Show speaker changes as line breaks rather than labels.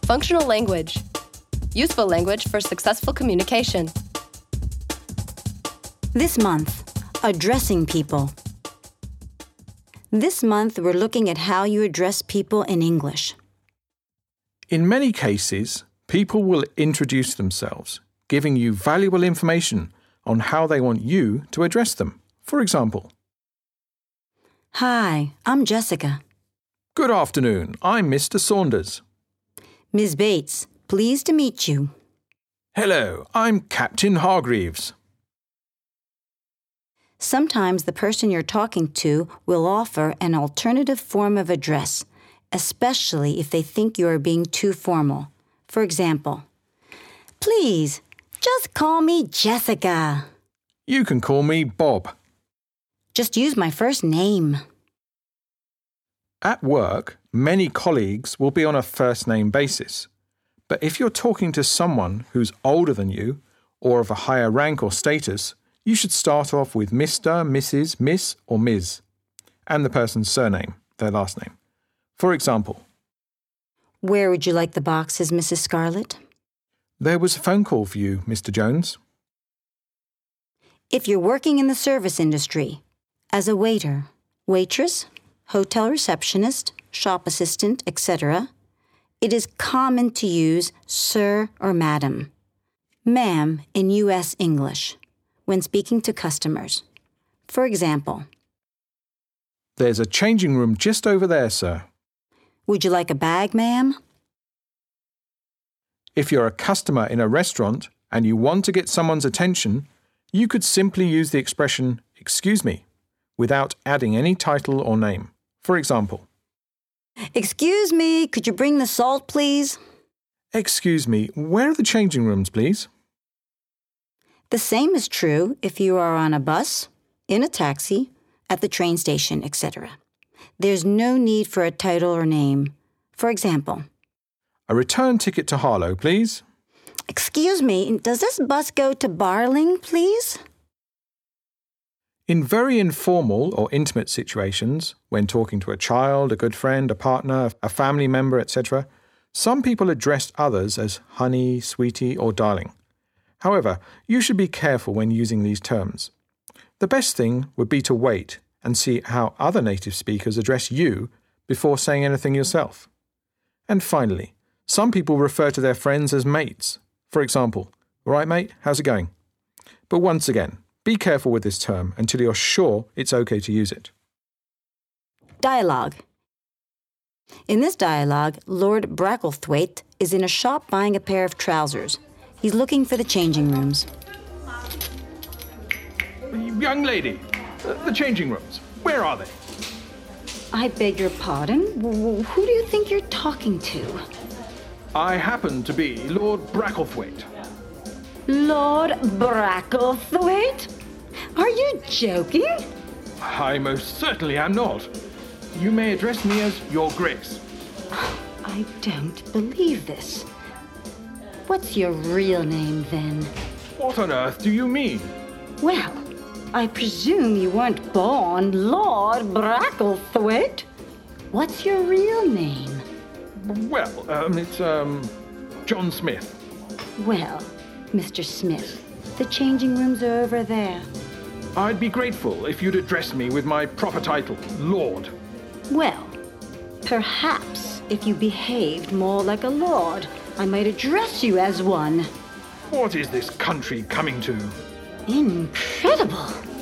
Functional language. Useful language for successful communication.
This month, addressing people. This month, we're looking at how you address people in English.
In many cases, people will introduce themselves, giving you valuable information on how they want you to address them. For example,
Hi, I'm Jessica.
"Good afternoon, I'm Mr. Saunders."
Ms. Bates, pleased to meet you.
"Hello, I'm Captain Hargreaves."
Sometimes the person you're talking to will offer an alternative form of address, especially if they think you are being too formal. For example, "Please, just call me Jessica."
"You can call me Bob."
"Just use my first name."
At work, many colleagues will be on a first-name basis. But if you're talking to someone who's older than you or of a higher rank or status, you should start off with Mr., Mrs., Miss, or Ms., and the person's surname, their last name. For example,
"Where would you like the boxes, Mrs. Scarlett?"
"There was a phone call for you, Mr. Jones."
If you're working in the service industry, as a waiter, waitress, hotel receptionist, shop assistant, etc., it is common to use sir or madam, ma'am in U.S. English when speaking to customers. For example,
"There's a changing room just over there, sir."
"Would you like a bag, ma'am?"
If you're a customer in a restaurant and you want to get someone's attention, you could simply use the expression "excuse me" without adding any title or name. For example,
"Excuse me, could you bring the salt, please?"
"Excuse me, where are the changing rooms, please?"
The same is true if you are on a bus, in a taxi, at the train station, etc. There's no need for a title or name. For example,
"A return ticket to Harlow, please."
"Excuse me, does this bus go to Barling, please?"
In very informal or intimate situations, when talking to a child, a good friend, a partner, a family member, etc., some people address others as honey, sweetie, or darling. However, you should be careful when using these terms. The best thing would be to wait and see how other native speakers address you before saying anything yourself. And finally, some people refer to their friends as mates. For example, "All right, mate, how's it going?" But once again, be careful with this term until you're sure it's okay to use it.
Dialogue. In this dialogue, Lord Bracklethwaite is in a shop buying a pair of trousers. He's looking for the changing rooms.
"Young lady, the changing rooms, where are they?"
I beg your pardon? Who do you think you're talking to?
"I happen to be Lord Bracklethwaite."
Lord Bracklethwaite? Are you joking?
"I most certainly am not. You may address me as Your Grace."
I don't believe this. What's your real name, then?
"What on earth do you mean?"
Well, I presume you weren't born Lord Bracklethwaite. What's your real name?
"Well, it's John Smith."
Well, Mr. Smith, the changing rooms are over there.
"I'd be grateful if you'd address me with my proper title, Lord."
Well, perhaps if you behaved more like a lord, I might address you as one.
What is this country coming to?
Incredible!